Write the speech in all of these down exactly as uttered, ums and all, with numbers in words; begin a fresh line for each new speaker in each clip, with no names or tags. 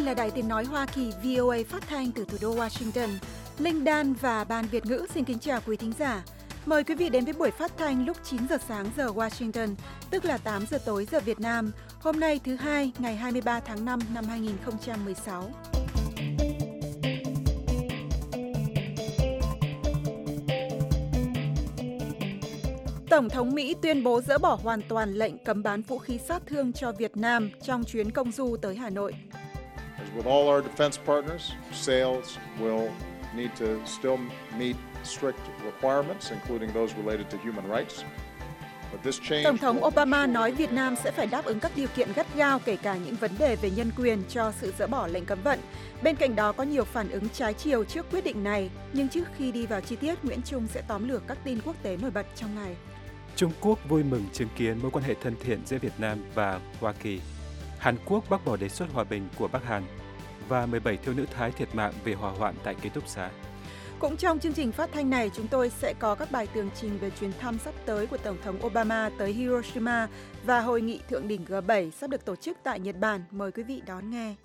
là Đài Tiếng nói Hoa Kỳ vê o a phát thanh từ thủ đô Washington. Linh Dan và Ban Việt ngữ xin kính chào quý thính giả. Mời quý vị đến với buổi phát thanh lúc chín giờ sáng giờ Washington, tức là tám giờ tối giờ Việt Nam, hôm nay thứ hai, ngày hai mươi ba tháng năm năm hai nghìn không trăm mười sáu. Tổng thống Mỹ tuyên bố dỡ bỏ hoàn toàn lệnh cấm bán vũ khí sát thương cho Việt Nam trong chuyến công du tới Hà Nội.
As with all our defense partners, sales will need to still meet strict requirements, including those related to human rights. But this change
Tổng thống Obama nói Việt Nam sẽ phải đáp ứng các điều kiện gắt gao, kể cả những vấn đề về nhân quyền cho sự dỡ bỏ lệnh cấm vận. Bên cạnh đó có nhiều phản ứng trái chiều trước quyết định này, nhưng trước khi đi vào chi tiết, Nguyễn Trung sẽ tóm lược các tin quốc tế nổi bật trong ngày.
Trung Quốc vui mừng chứng kiến mối quan hệ thân thiện giữa Việt Nam và Hoa Kỳ. Hàn Quốc bác bỏ đề xuất hòa bình của Bắc Hàn và mười bảy thiếu nữ Thái thiệt mạng vì hỏa hoạn tại ký túc xá.
Cũng trong chương trình phát thanh này, chúng tôi sẽ có các bài tường trình về chuyến thăm sắp tới của Tổng thống Obama tới Hiroshima và hội nghị thượng đỉnh G bảy sắp được tổ chức tại Nhật Bản. Mời quý vị đón nghe.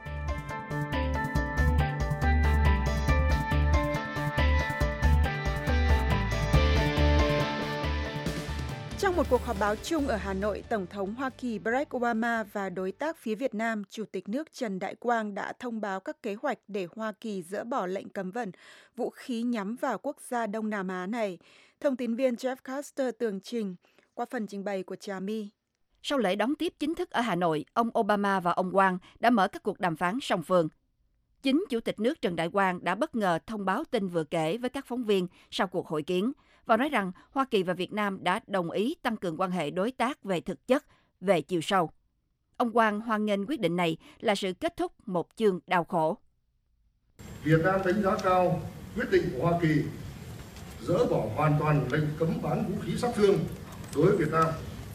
Trong một cuộc họp báo chung ở Hà Nội, Tổng thống Hoa Kỳ Barack Obama và đối tác phía Việt Nam, Chủ tịch nước Trần Đại Quang đã thông báo các kế hoạch để Hoa Kỳ dỡ bỏ lệnh cấm vận vũ khí nhắm vào quốc gia Đông Nam Á này. Thông tín viên Jeff Caster tường trình qua phần trình bày của Trà My.
Sau lễ đón tiếp chính thức ở Hà Nội, ông Obama và ông Quang đã mở các cuộc đàm phán song phương. Chính Chủ tịch nước Trần Đại Quang đã bất ngờ thông báo tin vừa kể với các phóng viên sau cuộc hội kiến và nói rằng Hoa Kỳ và Việt Nam đã đồng ý tăng cường quan hệ đối tác về thực chất, về chiều sâu. Ông Quang hoan nghênh quyết định này là sự kết thúc một chương đau khổ.
Việt Nam đánh giá cao quyết định của Hoa Kỳ dỡ bỏ hoàn toàn lệnh cấm bán vũ khí sát thương đối với Việt Nam.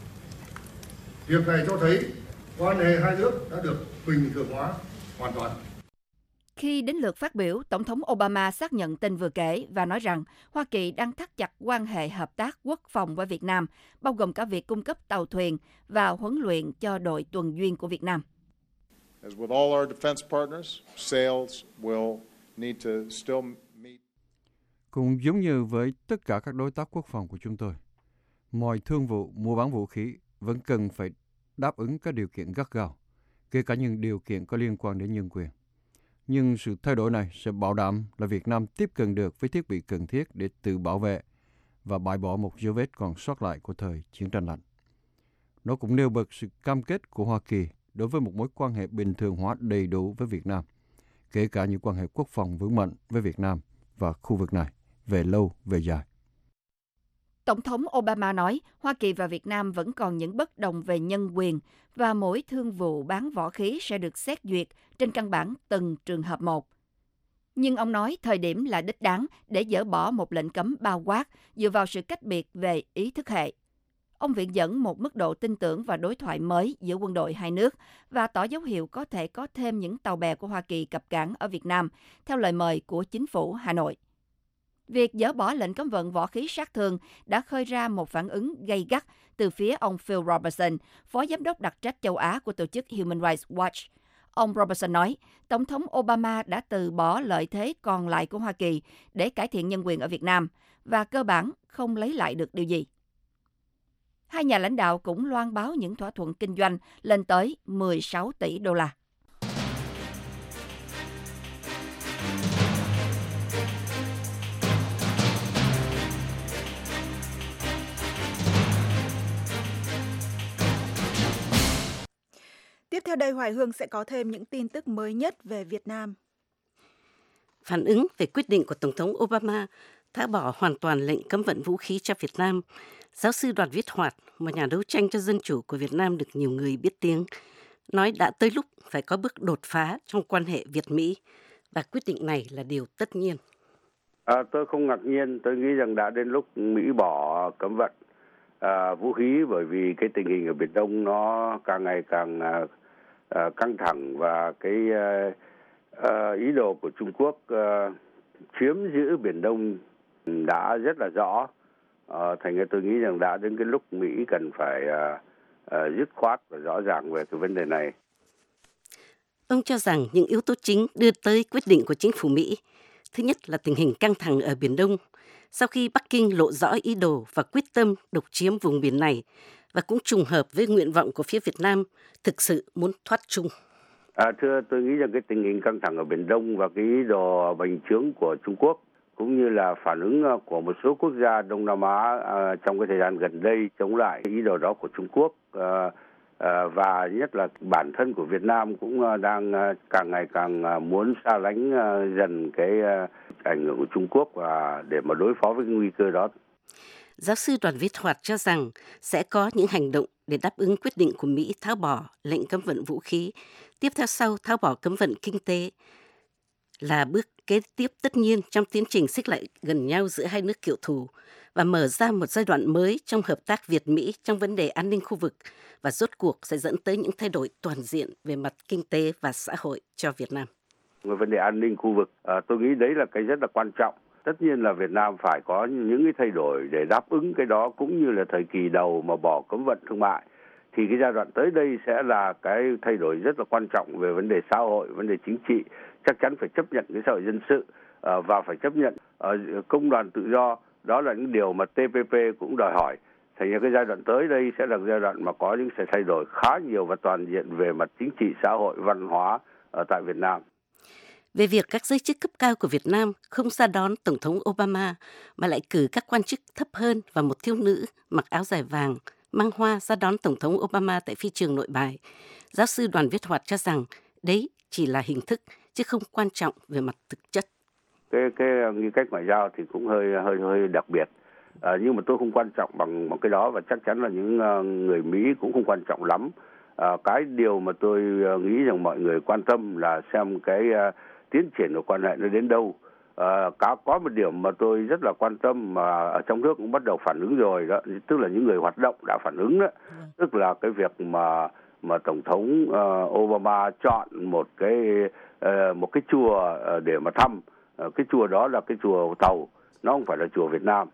Việc này cho thấy quan hệ hai nước đã được bình thường hóa hoàn toàn.
Khi đến lượt phát biểu, Tổng thống Obama xác nhận tin vừa kể và nói rằng Hoa Kỳ đang thắt chặt quan hệ hợp tác quốc phòng với Việt Nam, bao gồm cả việc cung cấp tàu thuyền và huấn luyện cho đội tuần duyên của Việt Nam.
As with all our defense partners, sales will need to still meet.
Cũng giống như với tất cả các đối tác quốc phòng của chúng tôi, mọi thương vụ mua bán vũ khí vẫn cần phải đáp ứng các điều kiện gắt gao, kể cả những điều kiện có liên quan đến nhân quyền. Nhưng sự thay đổi này sẽ bảo đảm là Việt Nam tiếp cận được với thiết bị cần thiết để tự bảo vệ và bãi bỏ một dấu vết còn sót lại của thời chiến tranh lạnh. Nó cũng nêu bật sự cam kết của Hoa Kỳ đối với một mối quan hệ bình thường hóa đầy đủ với Việt Nam, kể cả những quan hệ quốc phòng vững mạnh với Việt Nam và khu vực này về lâu về dài.
Tổng thống Obama nói Hoa Kỳ và Việt Nam vẫn còn những bất đồng về nhân quyền và mỗi thương vụ bán võ khí sẽ được xét duyệt trên căn bản từng trường hợp một. Nhưng ông nói thời điểm là đích đáng để dỡ bỏ một lệnh cấm bao quát dựa vào sự cách biệt về ý thức hệ. Ông viện dẫn một mức độ tin tưởng và đối thoại mới giữa quân đội hai nước và tỏ dấu hiệu có thể có thêm những tàu bè của Hoa Kỳ cập cảng ở Việt Nam theo lời mời của chính phủ Hà Nội. Việc dỡ bỏ lệnh cấm vận võ khí sát thương đã khơi ra một phản ứng gay gắt từ phía ông Phil Robertson, phó giám đốc đặc trách châu Á của tổ chức Human Rights Watch. Ông Robertson nói, Tổng thống Obama đã từ bỏ lợi thế còn lại của Hoa Kỳ để cải thiện nhân quyền ở Việt Nam và cơ bản không lấy lại được điều gì. Hai nhà lãnh đạo cũng loan báo những thỏa thuận kinh doanh lên tới mười sáu tỷ đô la.
Tiếp theo đây, Hoài Hương sẽ có thêm những tin tức mới nhất về Việt Nam.
Phản ứng về quyết định của Tổng thống Obama thả bỏ hoàn toàn lệnh cấm vận vũ khí cho Việt Nam, giáo sư Đoàn Viết Hoạt, một nhà đấu tranh cho dân chủ của Việt Nam được nhiều người biết tiếng, nói đã tới lúc phải có bước đột phá trong quan hệ Việt-Mỹ và quyết định này là điều tất nhiên.
À, tôi không ngạc nhiên, tôi nghĩ rằng đã đến lúc Mỹ bỏ cấm vận à, vũ khí bởi vì cái tình hình ở Biển Đông nó càng ngày càng à, à, căng thẳng và cái à, à, ý đồ của Trung Quốc à, chiếm giữ Biển Đông đã rất là rõ. À, thành ra tôi nghĩ rằng đã đến cái lúc Mỹ cần phải à, à, dứt khoát và rõ ràng về cái vấn đề này.
Ông cho rằng những yếu tố chính đưa tới quyết định của chính phủ Mỹ. Thứ nhất là tình hình căng thẳng ở Biển Đông, sau khi Bắc Kinh lộ rõ ý đồ và quyết tâm độc chiếm vùng biển này, và cũng trùng hợp với nguyện vọng của phía Việt Nam thực sự muốn thoát chung.
À, thưa, tôi nghĩ rằng cái tình hình căng thẳng ở Biển Đông và cái ý đồ bành trướng của Trung Quốc, cũng như là phản ứng của một số quốc gia Đông Nam Á à, trong cái thời gian gần đây chống lại ý đồ đó của Trung Quốc, à, à, và nhất là bản thân của Việt Nam cũng đang càng ngày càng muốn xa lánh dần cái ảnh hưởng của Trung Quốc và để mà đối phó với cái nguy cơ đó.
Giáo sư Đoàn Viết Hoạt cho rằng sẽ có những hành động để đáp ứng quyết định của Mỹ tháo bỏ lệnh cấm vận vũ khí. Tiếp theo sau tháo bỏ cấm vận kinh tế là bước kế tiếp tất nhiên trong tiến trình xích lại gần nhau giữa hai nước cựu thù và mở ra một giai đoạn mới trong hợp tác Việt-Mỹ trong vấn đề an ninh khu vực và rốt cuộc sẽ dẫn tới những thay đổi toàn diện về mặt kinh tế và xã hội cho Việt Nam.
Về vấn đề an ninh khu vực, à, tôi nghĩ đấy là cái rất là quan trọng. Tất nhiên là Việt Nam phải có những cái thay đổi để đáp ứng cái đó, cũng như là thời kỳ đầu mà bỏ cấm vận thương mại. Thì cái giai đoạn tới đây sẽ là cái thay đổi rất là quan trọng về vấn đề xã hội, vấn đề chính trị. Chắc chắn phải chấp nhận cái xã hội dân sự uh, và phải chấp nhận uh, công đoàn tự do. Đó là những điều mà tê pê pê cũng đòi hỏi. Thành ra cái giai đoạn tới đây sẽ là giai đoạn mà có những sự thay đổi khá nhiều và toàn diện về mặt chính trị, xã hội, văn hóa ở tại Việt Nam.
Về việc các giới chức cấp cao của Việt Nam không ra đón Tổng thống Obama mà lại cử các quan chức thấp hơn và một thiếu nữ mặc áo dài vàng mang hoa ra đón Tổng thống Obama tại phi trường Nội Bài, giáo sư Đoàn Viết Hoạt cho rằng đấy chỉ là hình thức chứ không quan trọng về mặt thực chất.
Cái cái nghi cách ngoại giao thì cũng hơi hơi hơi đặc biệt, à, nhưng mà tôi không quan trọng bằng một cái đó và chắc chắn là những uh, người Mỹ cũng không quan trọng lắm. À, cái điều mà tôi uh, nghĩ rằng mọi người quan tâm là xem cái uh, tiến triển của quan hệ nó đến đâu. À, có, có một điểm mà tôi rất là quan tâm mà ở trong nước cũng bắt đầu phản ứng rồi đó, tức là những người hoạt động đã phản ứng đó, ừ. tức là cái việc mà mà Tổng thống uh, Obama chọn một cái uh, một cái chùa uh, để mà thăm. Uh, cái chùa đó là cái chùa Tàu, nó không phải là chùa Việt Nam.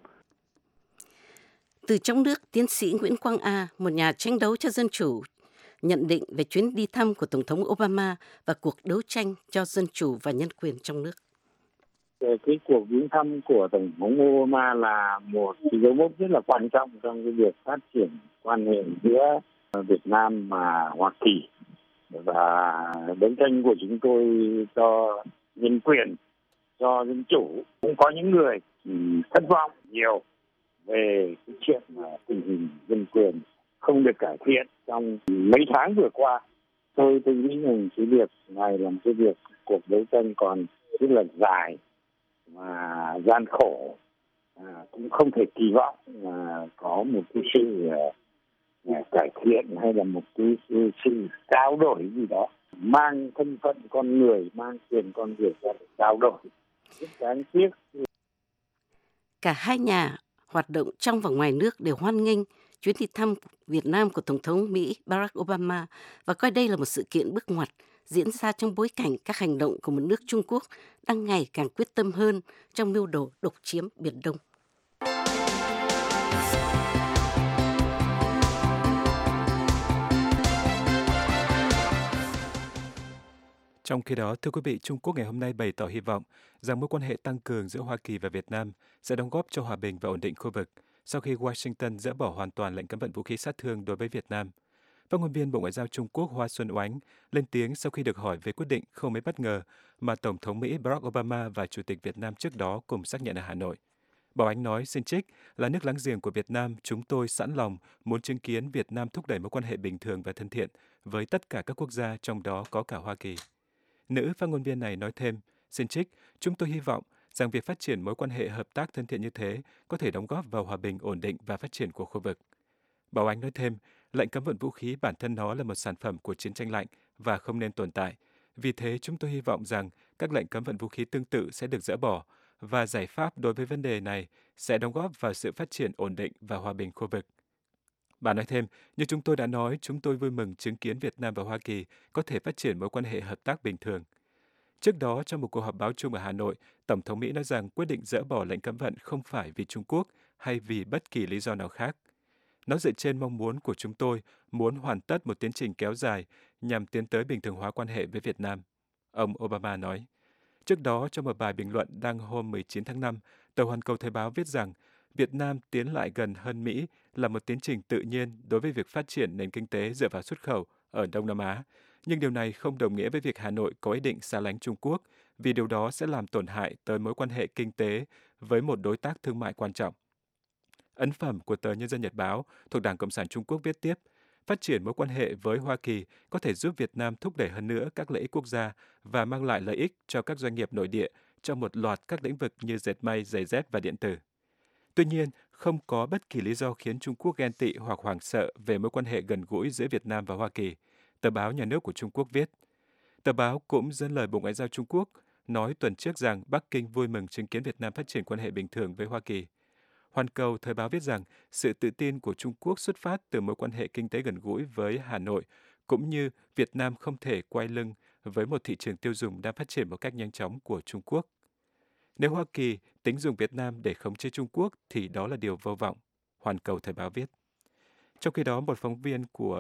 Từ trong nước, tiến sĩ Nguyễn Quang A, một nhà tranh đấu cho dân chủ, nhận định về chuyến đi thăm của Tổng thống Obama và cuộc đấu tranh cho dân chủ và nhân quyền trong nước.
Cái cuộc viếng thăm của Tổng thống Obama là một cái dấu mốc rất là quan trọng trong cái việc phát triển quan hệ giữa Việt Nam và Hoa Kỳ. Và đấu tranh của chúng tôi cho nhân quyền, cho dân chủ. Cũng có những người thất vọng nhiều về cái chuyện tình hình dân quyền không được cải thiện trong mấy tháng vừa qua. Tôi tôi nghĩ rằng cái việc này là một cái việc cuộc đấu tranh còn rất là dài và gian khổ, à, cũng không thể kỳ vọng là có một cái sự uh, cải thiện hay là một cái sự, sự trao đổi gì đó mang thân phận con người, mang quyền con người ra để trao đổi. Rất đáng tiếc.
Cả hai nhà hoạt động trong và ngoài nước đều hoan nghênh chuyến đi thăm Việt Nam của Tổng thống Mỹ Barack Obama và coi đây là một sự kiện bước ngoặt diễn ra trong bối cảnh các hành động của một nước Trung Quốc đang ngày càng quyết tâm hơn trong mưu đồ độc chiếm Biển Đông.
Trong khi đó, thưa quý vị, Trung Quốc ngày hôm nay bày tỏ hy vọng rằng mối quan hệ tăng cường giữa Hoa Kỳ và Việt Nam sẽ đóng góp cho hòa bình và ổn định khu vực sau khi Washington dỡ bỏ hoàn toàn lệnh cấm vận vũ khí sát thương đối với Việt Nam. Phát ngôn viên Bộ Ngoại giao Trung Quốc Hoa Xuân Oánh lên tiếng sau khi được hỏi về quyết định không mấy bất ngờ mà Tổng thống Mỹ Barack Obama và Chủ tịch Việt Nam trước đó cùng xác nhận ở Hà Nội. Bà Oánh nói, xin trích, là nước láng giềng của Việt Nam, chúng tôi sẵn lòng muốn chứng kiến Việt Nam thúc đẩy mối quan hệ bình thường và thân thiện với tất cả các quốc gia, trong đó có cả Hoa Kỳ. Nữ phát ngôn viên này nói thêm, xin trích, chúng tôi hy vọng rằng việc phát triển mối quan hệ hợp tác thân thiện như thế có thể đóng góp vào hòa bình, ổn định và phát triển của khu vực. Bà Oánh nói thêm, lệnh cấm vận vũ khí bản thân nó là một sản phẩm của chiến tranh lạnh và không nên tồn tại. Vì thế, chúng tôi hy vọng rằng các lệnh cấm vận vũ khí tương tự sẽ được dỡ bỏ và giải pháp đối với vấn đề này sẽ đóng góp vào sự phát triển ổn định và hòa bình khu vực. Bà nói thêm, như chúng tôi đã nói, chúng tôi vui mừng chứng kiến Việt Nam và Hoa Kỳ có thể phát triển mối quan hệ hợp tác bình thường. Trước đó, trong một cuộc họp báo chung ở Hà Nội, Tổng thống Mỹ nói rằng quyết định dỡ bỏ lệnh cấm vận không phải vì Trung Quốc hay vì bất kỳ lý do nào khác. Nó dựa trên mong muốn của chúng tôi muốn hoàn tất một tiến trình kéo dài nhằm tiến tới bình thường hóa quan hệ với Việt Nam, ông Obama nói. Trước đó, trong một bài bình luận đăng hôm mười chín tháng năm, tờ Hoàn Cầu Thời báo viết rằng Việt Nam tiến lại gần hơn Mỹ là một tiến trình tự nhiên đối với việc phát triển nền kinh tế dựa vào xuất khẩu ở Đông Nam Á. Nhưng điều này không đồng nghĩa với việc Hà Nội có ý định xa lánh Trung Quốc, vì điều đó sẽ làm tổn hại tới mối quan hệ kinh tế với một đối tác thương mại quan trọng. Ấn phẩm của tờ Nhân dân Nhật báo thuộc Đảng Cộng sản Trung Quốc viết tiếp, phát triển mối quan hệ với Hoa Kỳ có thể giúp Việt Nam thúc đẩy hơn nữa các lợi ích quốc gia và mang lại lợi ích cho các doanh nghiệp nội địa trong một loạt các lĩnh vực như dệt may, giày dép và điện tử. Tuy nhiên, không có bất kỳ lý do khiến Trung Quốc ghen tị hoặc hoảng sợ về mối quan hệ gần gũi giữa Việt Nam và Hoa Kỳ, tờ báo Nhà nước của Trung Quốc viết. Tờ báo cũng dẫn lời Bộ Ngoại giao Trung Quốc nói tuần trước rằng Bắc Kinh vui mừng chứng kiến Việt Nam phát triển quan hệ bình thường với Hoa Kỳ. Hoàn Cầu Thời báo viết rằng sự tự tin của Trung Quốc xuất phát từ mối quan hệ kinh tế gần gũi với Hà Nội, cũng như Việt Nam không thể quay lưng với một thị trường tiêu dùng đang phát triển một cách nhanh chóng của Trung Quốc. Nếu Hoa Kỳ tính dùng Việt Nam để khống chế Trung Quốc thì đó là điều vô vọng, Hoàn Cầu Thời báo viết. Trong khi đó, một phóng viên của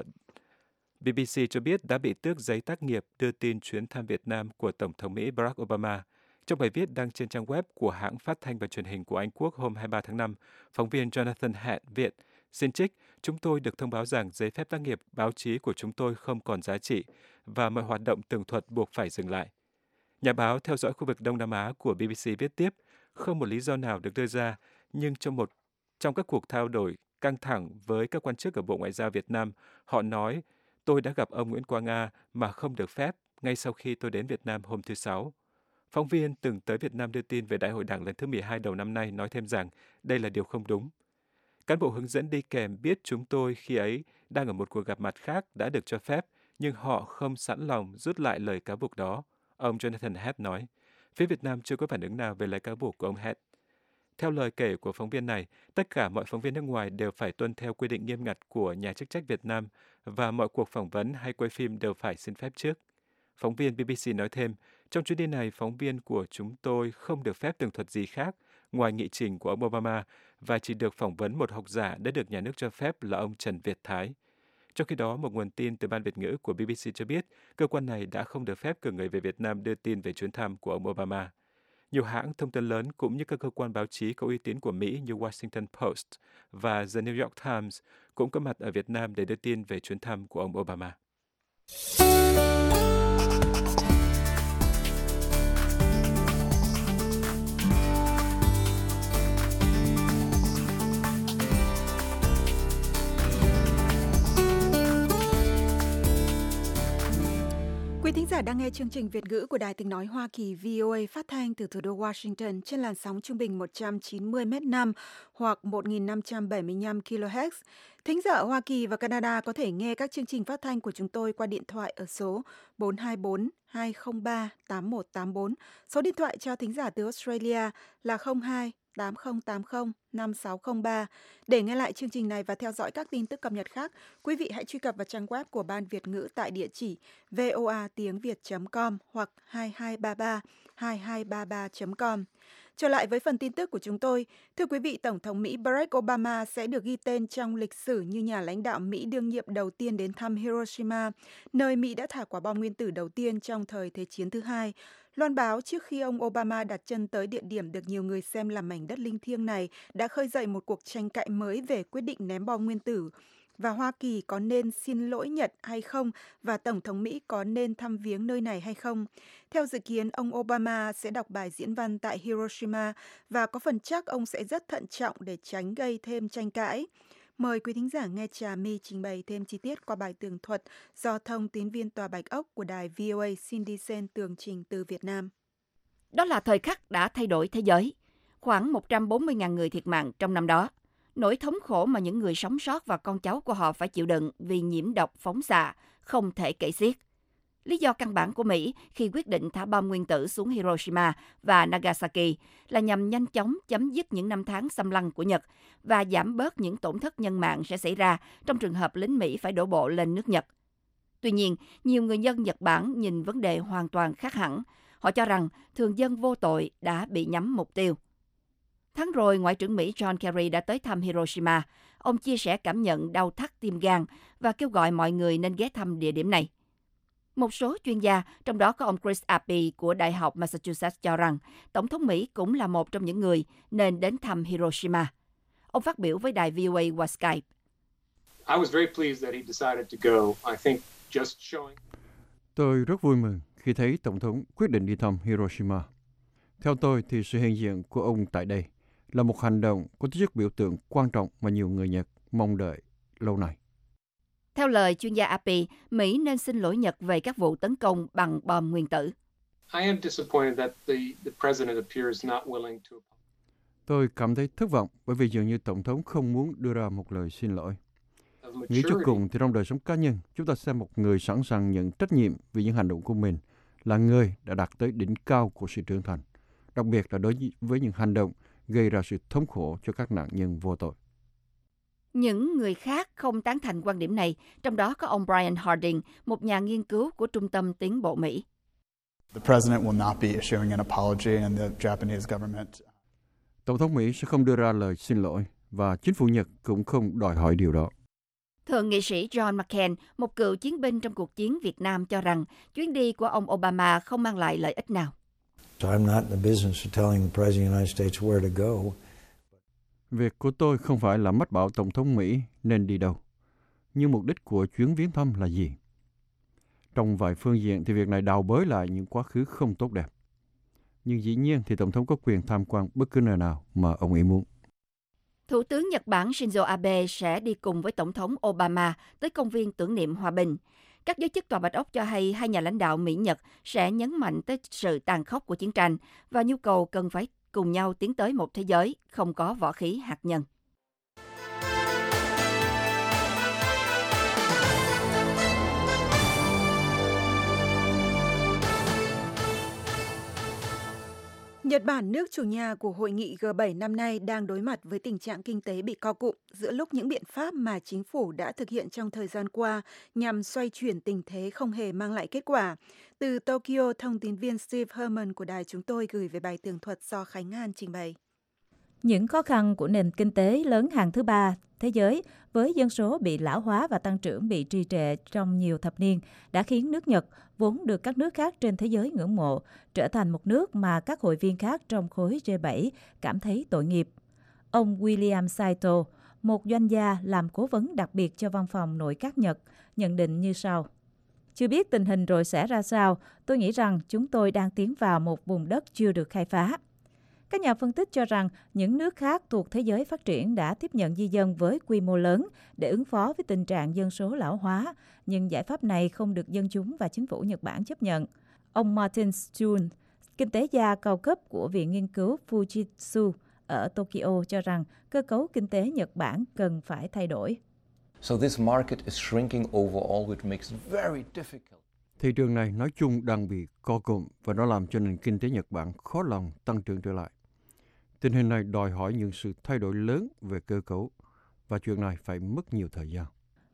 bê bê xê cho biết đã bị tước giấy tác nghiệp đưa tin chuyến thăm Việt Nam của Tổng thống Mỹ Barack Obama. Trong bài viết đăng trên trang web của hãng phát thanh và truyền hình của Anh Quốc hôm hai mươi ba tháng năm, phóng viên Jonathan Hett viết, xin trích, chúng tôi được thông báo rằng giấy phép tác nghiệp báo chí của chúng tôi không còn giá trị và mọi hoạt động tường thuật buộc phải dừng lại. Nhà báo theo dõi khu vực Đông Nam Á của bê bê xê viết tiếp, không một lý do nào được đưa ra, nhưng trong một trong các cuộc trao đổi căng thẳng với các quan chức ở Bộ Ngoại giao Việt Nam, họ nói, tôi đã gặp ông Nguyễn Quang Nga mà không được phép ngay sau khi tôi đến Việt Nam hôm thứ Sáu. Phóng viên từng tới Việt Nam đưa tin về Đại hội Đảng lần thứ mười hai đầu năm nay nói thêm rằng đây là điều không đúng. Cán bộ hướng dẫn đi kèm biết chúng tôi khi ấy đang ở một cuộc gặp mặt khác đã được cho phép, nhưng họ không sẵn lòng rút lại lời cáo buộc đó, ông Jonathan Hett nói. Phía Việt Nam chưa có phản ứng nào về lời cáo buộc của ông Hett. Theo lời kể của phóng viên này, tất cả mọi phóng viên nước ngoài đều phải tuân theo quy định nghiêm ngặt của nhà chức trách Việt Nam và mọi cuộc phỏng vấn hay quay phim đều phải xin phép trước. Phóng viên bê bê xê nói thêm, trong chuyến đi này, phóng viên của chúng tôi không được phép tường thuật gì khác ngoài nghị trình của ông Obama và chỉ được phỏng vấn một học giả đã được nhà nước cho phép là ông Trần Việt Thái. Trong khi đó, một nguồn tin từ Ban Việt ngữ của bê bê xê cho biết cơ quan này đã không được phép cử người về Việt Nam đưa tin về chuyến thăm của ông Obama. Nhiều hãng thông tấn lớn cũng như các cơ quan báo chí có uy tín của Mỹ như Washington Post và The New York Times cũng có mặt ở Việt Nam để đưa tin về chuyến thăm của ông Obama.
Quý thính giả đang nghe chương trình Việt ngữ của Đài Tiếng nói Hoa Kỳ vê o a phát thanh từ thủ đô Washington trên làn sóng trung bình một trăm chín mươi mét năm hoặc một nghìn năm trăm bảy mươi lăm ki lô héc. Thính giả ở Hoa Kỳ và Canada có thể nghe các chương trình phát thanh của chúng tôi qua điện thoại ở số bốn hai bốn hai không ba tám một tám bốn. Số điện thoại cho thính giả từ Australia là không hai tám không tám không năm sáu không ba. Để nghe lại chương trình này và theo dõi các tin tức cập nhật khác, quý vị hãy truy cập vào trang web của Ban Việt ngữ tại địa chỉ voa tiếng việt chấm com hoặc hai hai ba ba hai hai ba ba chấm com. Trở lại với phần tin tức của chúng tôi, thưa quý vị, Tổng thống Mỹ Barack Obama sẽ được ghi tên trong lịch sử như nhà lãnh đạo Mỹ đương nhiệm đầu tiên đến thăm Hiroshima, nơi Mỹ đã thả quả bom nguyên tử đầu tiên trong thời Thế chiến thứ hai. Loan báo trước khi ông Obama đặt chân tới địa điểm được nhiều người xem là mảnh đất linh thiêng này đã khơi dậy một cuộc tranh cãi mới về quyết định ném bom nguyên tử. Và Hoa Kỳ có nên xin lỗi Nhật hay không, và Tổng thống Mỹ có nên thăm viếng nơi này hay không. Theo dự kiến, ông Obama sẽ đọc bài diễn văn tại Hiroshima và có phần chắc ông sẽ rất thận trọng để tránh gây thêm tranh cãi. Mời quý thính giả nghe Trà My trình bày thêm chi tiết qua bài tường thuật do thông tín viên Tòa Bạch Ốc của đài vê o a Cindy Sen tường trình từ Việt Nam.
Đó là thời khắc đã thay đổi thế giới. Khoảng một trăm bốn mươi nghìn người thiệt mạng trong năm đó. Nỗi thống khổ mà những người sống sót và con cháu của họ phải chịu đựng vì nhiễm độc phóng xạ không thể kể xiết. Lý do căn bản của Mỹ khi quyết định thả bom nguyên tử xuống Hiroshima và Nagasaki là nhằm nhanh chóng chấm dứt những năm tháng xâm lăng của Nhật và giảm bớt những tổn thất nhân mạng sẽ xảy ra trong trường hợp lính Mỹ phải đổ bộ lên nước Nhật. Tuy nhiên, nhiều người dân Nhật Bản nhìn vấn đề hoàn toàn khác hẳn. Họ cho rằng thường dân vô tội đã bị nhắm mục tiêu. Tháng rồi, Ngoại trưởng Mỹ John Kerry đã tới thăm Hiroshima. Ông chia sẻ cảm nhận đau thắt tim gan và kêu gọi mọi người nên ghé thăm địa điểm này. Một số chuyên gia, trong đó có ông Chris Appy của Đại học Massachusetts cho rằng Tổng thống Mỹ cũng là một trong những người nên đến thăm Hiroshima. Ông phát biểu với đài vê o a qua Skype.
I was very pleased that he decided to go. I think just showing...
Tôi rất vui mừng khi thấy Tổng thống quyết định đi thăm Hiroshima. Theo tôi thì sự hiện diện của ông tại đây là một hành động có tính chất biểu tượng quan trọng mà nhiều người Nhật mong đợi lâu nay.
Theo lời chuyên gia Appy, Mỹ nên xin lỗi Nhật về các vụ tấn công bằng bom nguyên tử.
I am disappointed that the, the president appears not willing to...
Tôi cảm thấy thất vọng bởi vì dường như Tổng thống không muốn đưa ra một lời xin lỗi. Nghĩ cho cùng thì trong đời sống cá nhân, chúng ta xem một người sẵn sàng nhận trách nhiệm vì những hành động của mình là người đã đạt tới đỉnh cao của sự trưởng thành, đặc biệt là đối với những hành động gây ra sự thống khổ cho các nạn nhân vô tội.
Những người khác không tán thành quan điểm này, trong đó có ông Brian Harding, một nhà nghiên cứu của Trung tâm Tiến bộ Mỹ.
The president will not be issuing an apology and the Japanese government.
Tổng thống Mỹ sẽ không đưa ra lời xin lỗi và chính phủ Nhật cũng không đòi hỏi điều đó.
Thượng nghị sĩ John McCain, một cựu chiến binh trong cuộc chiến Việt Nam cho rằng chuyến đi của ông Obama không mang lại lợi ích nào.
So I'm not in the business of telling the President of the United States where to go.
Việc của tôi không phải là mách bảo Tổng thống Mỹ nên đi đâu, nhưng mục đích của chuyến viếng thăm là gì? Trong vài phương diện thì việc này đào bới lại những quá khứ không tốt đẹp. Nhưng dĩ nhiên thì Tổng thống có quyền tham quan bất cứ nơi nào mà ông ấy muốn.
Thủ tướng Nhật Bản Shinzo Abe sẽ đi cùng với Tổng thống Obama tới công viên tưởng niệm hòa bình. Các giới chức Tòa Bạch Ốc cho hay hai nhà lãnh đạo Mỹ-Nhật sẽ nhấn mạnh tới sự tàn khốc của chiến tranh và nhu cầu cần phải cùng nhau tiến tới một thế giới không có võ khí hạt nhân.
Nhật Bản, nước chủ nhà của hội nghị G bảy năm nay, đang đối mặt với tình trạng kinh tế bị co cụm giữa lúc những biện pháp mà chính phủ đã thực hiện trong thời gian qua nhằm xoay chuyển tình thế không hề mang lại kết quả. Từ Tokyo, thông tin viên Steve Herman của đài chúng tôi gửi về bài tường thuật do Khánh An trình bày.
Những khó khăn của nền kinh tế lớn hàng thứ ba thế giới với dân số bị lão hóa và tăng trưởng bị trì trệ trong nhiều thập niên đã khiến nước Nhật, vốn được các nước khác trên thế giới ngưỡng mộ, trở thành một nước mà các hội viên khác trong khối G bảy cảm thấy tội nghiệp. Ông William Saito, một doanh gia làm cố vấn đặc biệt cho văn phòng nội các Nhật, nhận định như sau. Chưa biết tình hình rồi sẽ ra sao, tôi nghĩ rằng chúng tôi đang tiến vào một vùng đất chưa được khai phá. Các nhà phân tích cho rằng những nước khác thuộc thế giới phát triển đã tiếp nhận di dân với quy mô lớn để ứng phó với tình trạng dân số lão hóa, nhưng giải pháp này không được dân chúng và chính phủ Nhật Bản chấp nhận. Ông Martin Stune, kinh tế gia cao cấp của Viện Nghiên cứu Fujitsu ở Tokyo cho rằng cơ cấu kinh tế Nhật Bản cần phải thay đổi.
So this market is shrinking overall, which makes it very difficult.
Thị trường này nói chung đang bị co cụm và nó làm cho nền kinh tế Nhật Bản khó lòng tăng trưởng trở lại. Tình hình này đòi hỏi những sự thay đổi lớn về cơ cấu và chuyện này phải mất nhiều thời gian.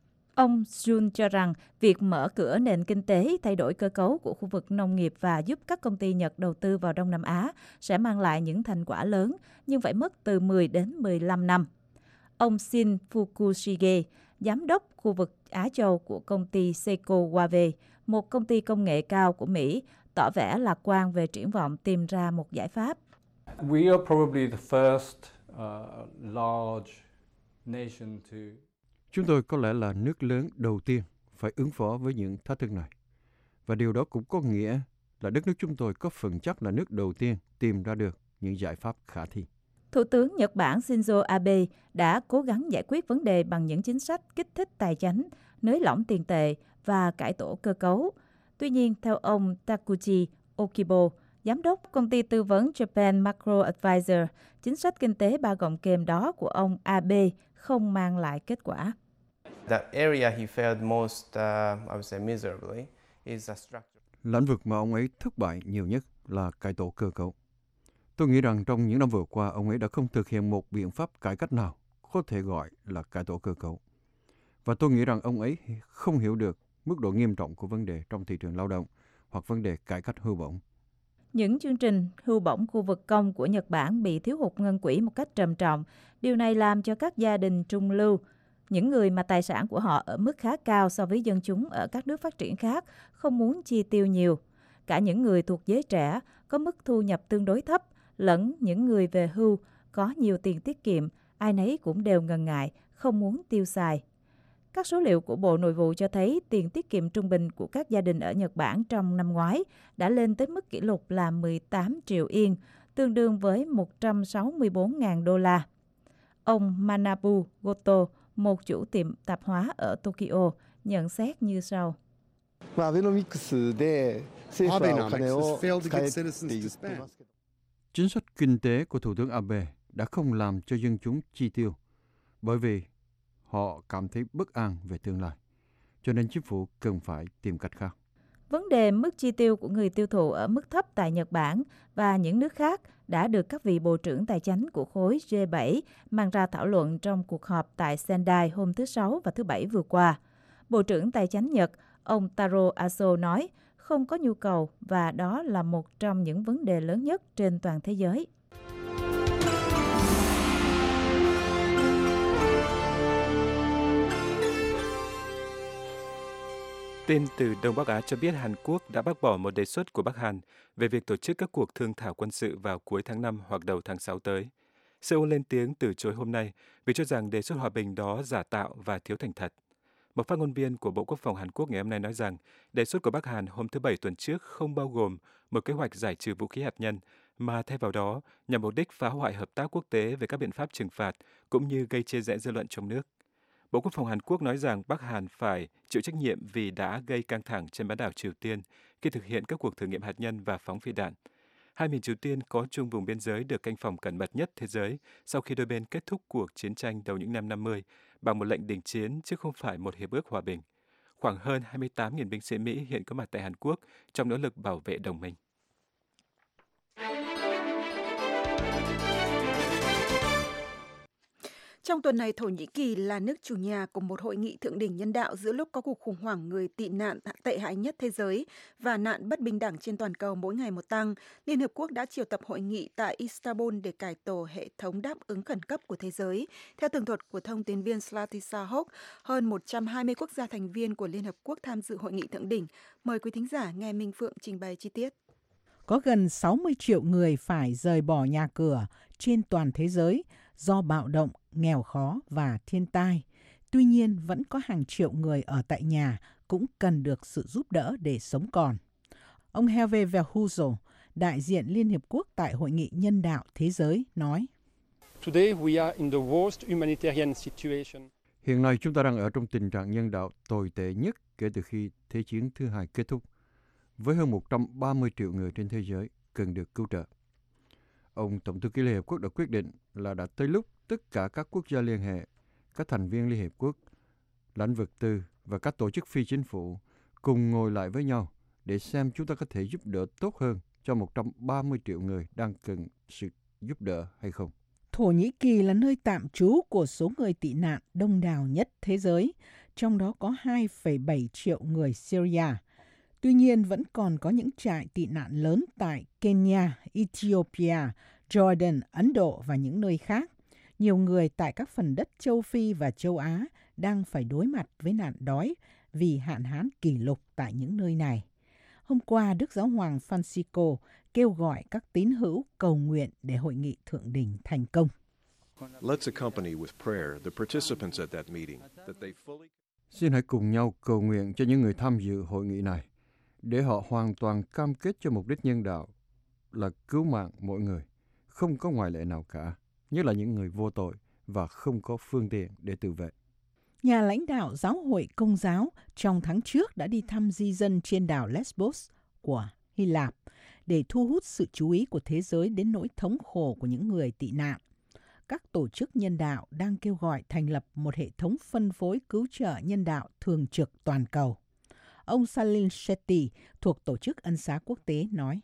Ông Jun cho rằng việc mở cửa nền kinh tế, thay đổi cơ cấu của khu vực nông nghiệp và giúp các công ty Nhật đầu tư vào Đông Nam Á sẽ mang lại những thành quả lớn, nhưng phải mất từ mười đến mười lăm năm. Ông Shin Fukushige, giám đốc khu vực Á Châu của công ty Seiko Wabe, một công ty công nghệ cao của Mỹ, tỏ vẻ lạc quan về triển vọng tìm ra một giải pháp.
We are probably the first uh, large nation to...
Chúng tôi có lẽ là nước lớn đầu tiên phải ứng phó với những thách thức này. Và điều đó cũng có nghĩa là đất nước chúng tôi có phần chắc là nước đầu tiên tìm ra được những giải pháp khả thi.
Thủ tướng Nhật Bản Shinzo Abe đã cố gắng giải quyết vấn đề bằng những chính sách kích thích tài chánh, nới lỏng tiền tệ và cải tổ cơ cấu. Tuy nhiên, theo ông Takuchi Okibo, giám đốc công ty tư vấn Japan Macro Advisor, chính sách kinh tế ba gọng kềm đó của ông Abe không mang lại kết quả.
The area he failed most, uh, I would say miserably, is a structure.
Lĩnh vực mà ông ấy thất bại nhiều nhất là cải tổ cơ cấu. Tôi nghĩ rằng trong những năm vừa qua, ông ấy đã không thực hiện một biện pháp cải cách nào có thể gọi là cải tổ cơ cấu. Và tôi nghĩ rằng ông ấy không hiểu được mức độ nghiêm trọng của vấn đề trong thị trường lao động hoặc vấn đề cải cách hưu bổng.
Những chương trình hưu bổng khu vực công của Nhật Bản bị thiếu hụt ngân quỹ một cách trầm trọng. Điều này làm cho các gia đình trung lưu Những người mà tài sản của họ ở mức khá cao so với dân chúng ở các nước phát triển khác không muốn chi tiêu nhiều. Cả những người thuộc giới trẻ có mức thu nhập tương đối thấp, lẫn những người về hưu có nhiều tiền tiết kiệm, ai nấy cũng đều ngần ngại, không muốn tiêu xài. Các số liệu của Bộ Nội vụ cho thấy tiền tiết kiệm trung bình của các gia đình ở Nhật Bản trong năm ngoái đã lên tới mức kỷ lục là mười tám triệu yên, tương đương với một trăm sáu mươi bốn nghìn đô la. Ông Manabu Goto, một chủ tiệm tạp hóa ở Tokyo, nhận xét như sau.
Chính sách kinh tế của Thủ tướng Abe đã không làm cho dân chúng chi tiêu, bởi vì họ cảm thấy bất an về tương lai, cho nên chính phủ cần phải tìm cách khác.
Vấn đề mức chi tiêu của người tiêu thụ ở mức thấp tại Nhật Bản và những nước khác đã được các vị bộ trưởng tài chánh của khối G bảy mang ra thảo luận trong cuộc họp tại Sendai hôm thứ Sáu và thứ Bảy vừa qua. Bộ trưởng Tài chánh Nhật, ông Taro Aso nói không có nhu cầu và đó là một trong những vấn đề lớn nhất trên toàn thế giới.
Tin từ Đông Bắc Á cho biết Hàn Quốc đã bác bỏ một đề xuất của Bắc Hàn về việc tổ chức các cuộc thương thảo quân sự vào cuối tháng năm hoặc đầu tháng sáu tới. Seoul lên tiếng từ chối hôm nay vì cho rằng đề xuất hòa bình đó giả tạo và thiếu thành thật. Một phát ngôn viên của Bộ Quốc phòng Hàn Quốc ngày hôm nay nói rằng đề xuất của Bắc Hàn hôm thứ Bảy tuần trước không bao gồm một kế hoạch giải trừ vũ khí hạt nhân, mà thay vào đó nhằm mục đích phá hoại hợp tác quốc tế về các biện pháp trừng phạt cũng như gây chia rẽ dư luận trong nước. Bộ Quốc phòng Hàn Quốc nói rằng Bắc Hàn phải chịu trách nhiệm vì đã gây căng thẳng trên bán đảo Triều Tiên khi thực hiện các cuộc thử nghiệm hạt nhân và phóng phi đạn. Hai miền Triều Tiên có chung vùng biên giới được canh phòng cẩn mật nhất thế giới sau khi đôi bên kết thúc cuộc chiến tranh đầu những năm năm mươi bằng một lệnh đình chiến chứ không phải một hiệp ước hòa bình. Khoảng hơn hai mươi tám nghìn binh sĩ Mỹ hiện có mặt tại Hàn Quốc trong nỗ lực bảo vệ đồng minh.
Trong tuần này, Thổ Nhĩ Kỳ là nước chủ nhà của một hội nghị thượng đỉnh nhân đạo giữa lúc có cuộc khủng hoảng người tị nạn tệ hại nhất thế giới và nạn bất bình đẳng trên toàn cầu mỗi ngày một tăng. Liên Hợp Quốc đã triệu tập hội nghị tại Istanbul để cải tổ hệ thống đáp ứng khẩn cấp của thế giới. Theo tường thuật của thông tin viên Slatisa Hawk, hơn một trăm hai mươi quốc gia thành viên của Liên Hợp Quốc tham dự hội nghị thượng đỉnh. Mời quý thính giả nghe Minh Phượng trình bày chi tiết.
Có gần sáu mươi triệu người phải rời bỏ nhà cửa trên toàn thế giới do bạo động, nghèo khó và thiên tai. Tuy nhiên, vẫn có hàng triệu người ở tại nhà cũng cần được sự giúp đỡ để sống còn. Ông Hervé Verheugen, đại diện Liên Hiệp Quốc tại Hội nghị Nhân đạo Thế giới, nói:
Today we are in the worst humanitarian situation.
Hiện nay chúng ta đang ở trong tình trạng nhân đạo tồi tệ nhất kể từ khi Thế chiến thứ hai kết thúc, với hơn một trăm ba mươi triệu người trên thế giới cần được cứu trợ. Ông Tổng thư ký Liên Hiệp Quốc đã quyết định là đã tới lúc tất cả các quốc gia liên hệ, các thành viên Liên Hiệp Quốc, lãnh vực tư và các tổ chức phi chính phủ cùng ngồi lại với nhau để xem chúng ta có thể giúp đỡ tốt hơn cho một trăm ba mươi triệu người đang cần sự giúp đỡ hay không.
Thổ Nhĩ Kỳ là nơi tạm trú của số người tị nạn đông đảo nhất thế giới, trong đó có hai phẩy bảy triệu người Syria. Tuy nhiên, vẫn còn có những trại tị nạn lớn tại Kenya, Ethiopia, Jordan, Ấn Độ và những nơi khác. Nhiều người tại các phần đất châu Phi và châu Á đang phải đối mặt với nạn đói vì hạn hán kỷ lục tại những nơi này. Hôm qua, Đức Giáo hoàng Francisco kêu gọi các tín hữu cầu nguyện để hội nghị thượng đỉnh thành công.
Xin hãy cùng nhau cầu nguyện cho những người tham dự hội nghị này, để họ hoàn toàn cam kết cho mục đích nhân đạo là cứu mạng mọi người, không có ngoại lệ nào cả, nhất là những người vô tội và không có phương tiện để tự vệ.
Nhà lãnh đạo Giáo hội Công giáo trong tháng trước đã đi thăm di dân trên đảo Lesbos của Hy Lạp để thu hút sự chú ý của thế giới đến nỗi thống khổ của những người tị nạn. Các tổ chức nhân đạo đang kêu gọi thành lập một hệ thống phân phối cứu trợ nhân đạo thường trực toàn cầu. Ông Salim Shetty thuộc Tổ chức Ân xá Quốc tế nói: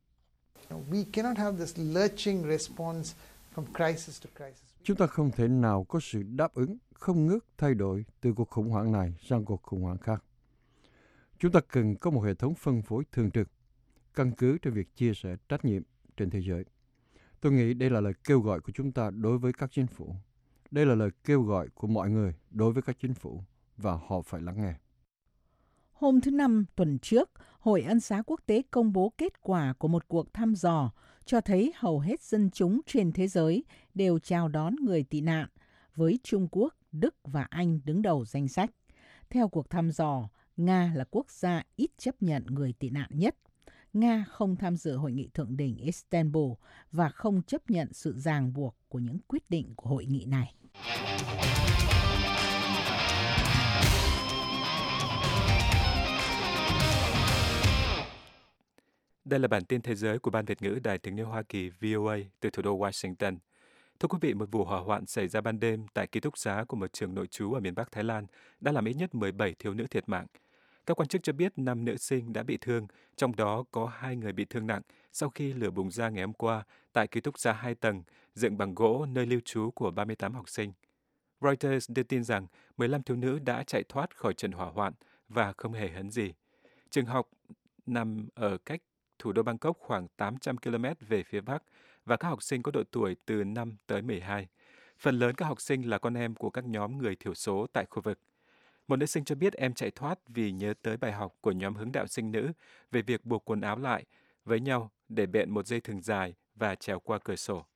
Chúng ta không thể nào có sự đáp ứng không ngớt thay đổi từ cuộc khủng hoảng này sang cuộc khủng hoảng khác. Chúng ta cần có một hệ thống phân phối thường trực, căn cứ trên việc chia sẻ trách nhiệm trên thế giới. Tôi nghĩ đây là lời kêu gọi của chúng ta đối với các chính phủ, Đây là lời kêu gọi của mọi người đối với các chính phủ và họ phải lắng nghe.
Hôm thứ Năm tuần trước, Hội Ân xá Quốc tế công bố kết quả của một cuộc thăm dò cho thấy hầu hết dân chúng trên thế giới đều chào đón người tị nạn, với Trung Quốc, Đức và Anh đứng đầu danh sách. Theo cuộc thăm dò, Nga là quốc gia ít chấp nhận người tị nạn nhất. Nga không tham dự hội nghị thượng đỉnh Istanbul và không chấp nhận sự ràng buộc của những quyết định của hội nghị này.
Đây là bản tin thế giới của Ban Việt ngữ Đài Tiếng nói Hoa Kỳ V O A từ thủ đô Washington. Thưa quý vị, một vụ hỏa hoạn xảy ra ban đêm tại ký túc xá của một trường nội trú ở miền Bắc Thái Lan đã làm ít nhất mười bảy thiếu nữ thiệt mạng. Các quan chức cho biết năm nữ sinh đã bị thương, trong đó có hai người bị thương nặng sau khi lửa bùng ra ngày hôm qua tại ký túc xá hai tầng, dựng bằng gỗ nơi lưu trú của ba mươi tám học sinh. Reuters đưa tin rằng mười lăm thiếu nữ đã chạy thoát khỏi trận hỏa hoạn và không hề hấn gì. Trường học nằm ở cách thủ đô Bangkok khoảng tám trăm ki lô mét về phía bắc và các học sinh có độ tuổi từ năm tới mười hai. Phần lớn các học sinh là con em của các nhóm người thiểu số tại khu vực. Một nữ sinh cho biết em chạy thoát vì nhớ tới bài học của nhóm hướng đạo sinh nữ về việc buộc quần áo lại với nhau để bện một dây thừng dài và trèo qua cửa sổ.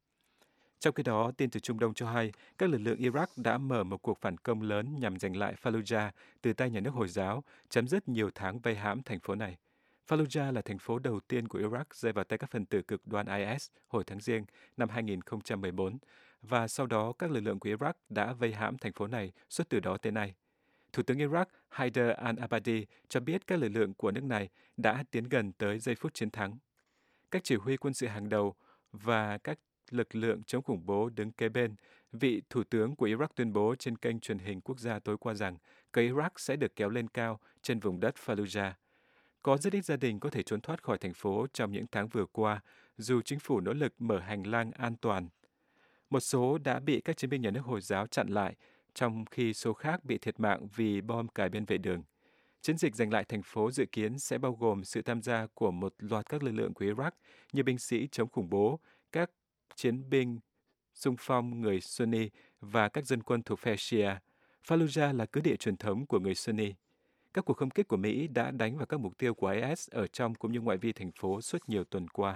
Trong khi đó, tin từ Trung Đông cho hay các lực lượng Iraq đã mở một cuộc phản công lớn nhằm giành lại Fallujah từ tay nhà nước Hồi giáo, chấm dứt nhiều tháng vây hãm thành phố này. Fallujah là thành phố đầu tiên của Iraq rơi vào tay các phần tử cực đoan I S hồi tháng Giêng năm hai nghìn không trăm mười bốn, và sau đó các lực lượng của Iraq đã vây hãm thành phố này suốt từ đó tới nay. Thủ tướng Iraq Haider al-Abadi cho biết các lực lượng của nước này đã tiến gần tới giây phút chiến thắng. Các chỉ huy quân sự hàng đầu và các lực lượng chống khủng bố đứng kế bên, vị thủ tướng của Iraq tuyên bố trên kênh truyền hình quốc gia tối qua rằng cờ Iraq sẽ được kéo lên cao trên vùng đất Fallujah. Có rất ít gia đình có thể trốn thoát khỏi thành phố trong những tháng vừa qua, dù chính phủ nỗ lực mở hành lang an toàn. Một số đã bị các chiến binh nhà nước Hồi giáo chặn lại, trong khi số khác bị thiệt mạng vì bom cài bên vệ đường. Chiến dịch giành lại thành phố dự kiến sẽ bao gồm sự tham gia của một loạt các lực lượng của Iraq như binh sĩ chống khủng bố, các chiến binh xung phong người Sunni và các dân quân thuộc phe Shia. Fallujah là cứ địa truyền thống của người Sunni. Các cuộc không kích của Mỹ đã đánh vào các mục tiêu của I S ở trong cũng như ngoại vi thành phố suốt nhiều tuần qua.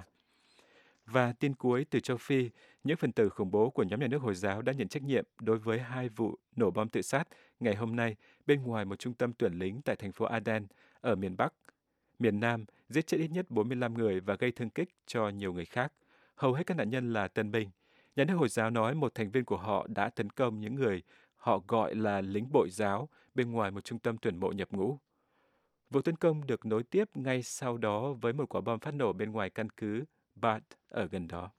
Và tin cuối từ châu Phi, những phần tử khủng bố của nhóm nhà nước Hồi giáo đã nhận trách nhiệm đối với hai vụ nổ bom tự sát ngày hôm nay bên ngoài một trung tâm tuyển lính tại thành phố Aden ở miền Bắc. Miền Nam giết chết ít nhất bốn mươi lăm người và gây thương tích cho nhiều người khác. Hầu hết các nạn nhân là tân binh. Nhà nước Hồi giáo nói một thành viên của họ đã tấn công những người họ gọi là lính bội giáo bên ngoài một trung tâm tuyển mộ nhập ngũ. Vụ tấn công được nối tiếp ngay sau đó với một quả bom phát nổ bên ngoài căn cứ Baath ở gần đó.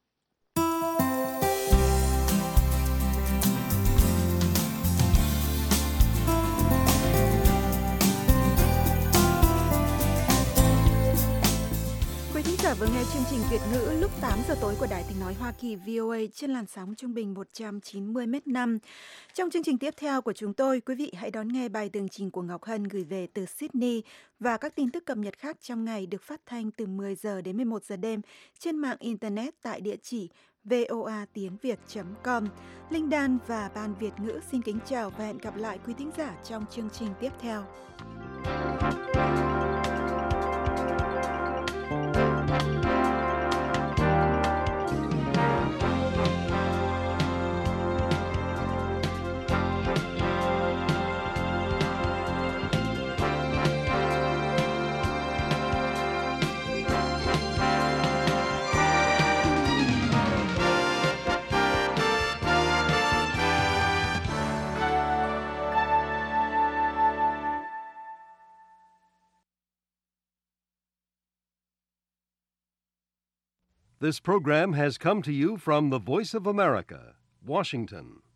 Quý thính giả vừa nghe chương trình Việt ngữ lúc tám giờ tối của Đài Tiếng nói Hoa Kỳ V O A trên làn sóng trung bình một trăm chín mươi mét năm. Trong chương trình tiếp theo của chúng tôi, quý vị hãy đón nghe bài tường trình của Ngọc Hân gửi về từ Sydney và các tin tức cập nhật khác trong ngày được phát thanh từ mười giờ đến mười một giờ đêm trên mạng Internet tại địa chỉ voa tiếng việt chấm com. Linh Đan và Ban Việt ngữ xin kính chào và hẹn gặp lại quý thính giả trong chương trình tiếp theo.
This program has come to you from the Voice of America, Washington.